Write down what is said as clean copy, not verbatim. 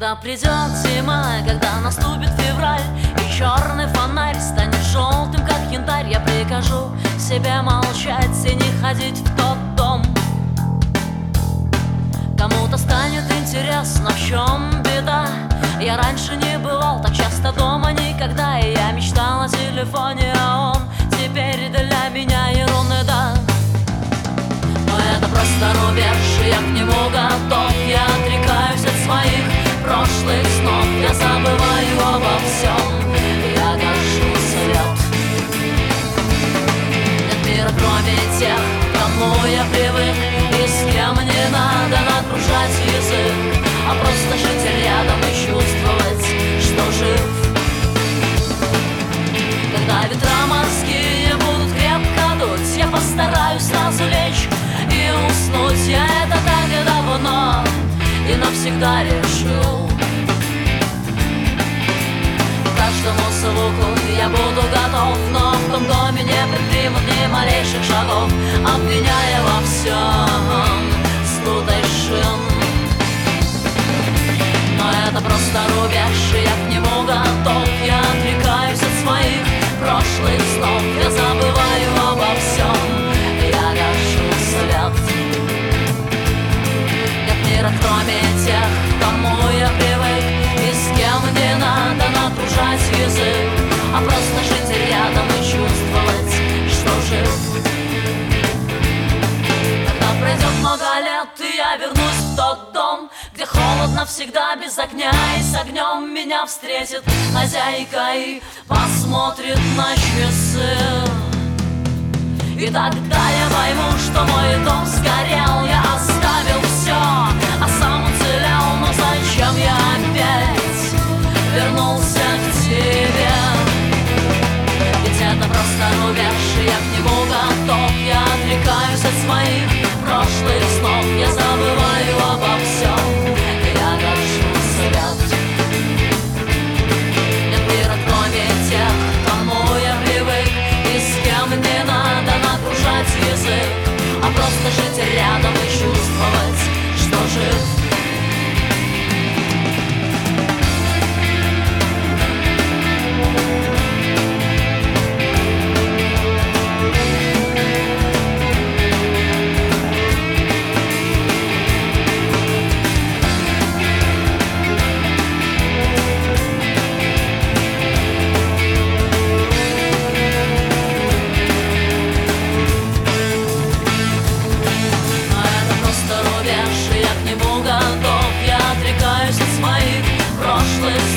Когда придет зима, когда наступит февраль, и черный фонарь станет желтым, как янтарь, я прикажу себе молчать и не ходить в тот дом. Кому-то станет интересно, в чем беда. Я раньше не бывал так часто дома никогда, и я мечтал о телефоне, а он теперь для меня ерунда. Но это просто рубеж, я к нему готов. Я отрекаюсь от своих прошлых снов. Я забываю обо всем, я гашу свет. Нет мира, кроме тех, к кому я привык, и с кем не надо нагружать язык, а просто жить рядом и чувствовать, что жив. Когда ветра морские будут крепко дуть, я постараюсь сразу лечь и уснуть. Я это так давно и навсегда решил. К каждому звуку я буду готов, но в том доме не предпримут ни малейших шагов, обвиняя во всем стутой шин. Но это просто рубеж, и я к нему готов. Я отрекаюсь от своих прошлых снов. Я забываю обо всем, я гашу свет. Нет мира, кроме тех, к кому я привык, и с кем не надо нагружать язык, а просто жить рядом и чувствовать, что жив. Когда пройдет много лет, и я вернусь в тот дом, где холодно всегда без огня, и с огнем меня встретит хозяйка и посмотрит на часы. И тогда я пойму, что мой дом сгорел. Я оставил все, а сам уцелел. Но зачем я опять вернулся к тебе? Ведь это просто рубеж, и я к нему готов. Я отрекаюсь от своих прошлых снов. Я забываю обо всем, я гашу свет. Нет мира, кроме тех, к кому я привык, и с кем не надо нагружать язык, а просто жить рядом и чувствовать, что жив. Я к нему готов, я отрекаюсь от своих прошлых